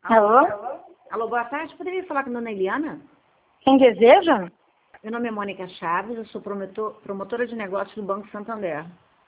Alô? Alô, boa tarde. Poderia falar com a dona Eliana? Quem deseja? Meu nome é Mônica Chaves, eu sou promotora de negócios do Banco Santander.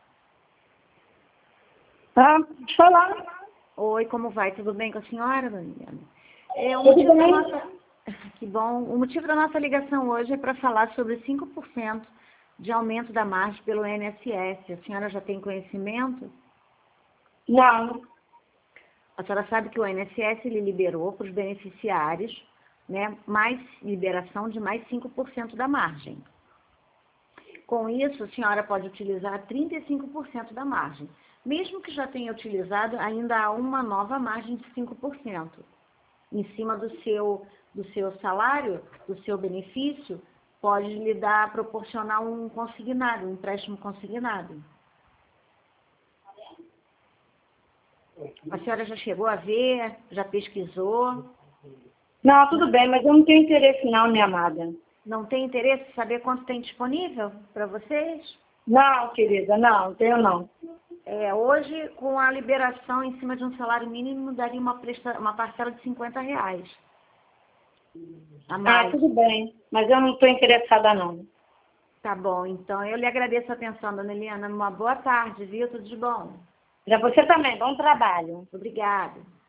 Ah, pode falar. Oi, como vai? Tudo bem com a senhora, dona Eliana? Tudo bem? Que bom. O motivo da nossa ligação hoje é para falar sobre 5% de aumento da margem pelo INSS. A senhora já tem conhecimento? Não. A senhora sabe que o INSS ele liberou para os beneficiários, né, mais liberação de mais 5% da margem. Com isso, a senhora pode utilizar 35% da margem. Mesmo que já tenha utilizado, ainda há uma nova margem de 5%. Em cima do seu salário, do seu benefício, pode lhe proporcionar um consignado, um empréstimo consignado. A senhora já chegou a ver, já pesquisou? Não, tudo bem, mas eu não tenho interesse não, minha amada. Não tem interesse em saber quanto tem disponível para vocês? Não, querida, não, tenho não. Hoje, com a liberação em cima de um salário mínimo, daria uma parcela de R$50 a Ah, mais. tudo bem, mas eu não estou interessada não. Tá bom, então eu lhe agradeço a atenção, dona Eliana. Uma boa tarde, viu? Tudo de bom. Para você também, bom trabalho. Obrigada.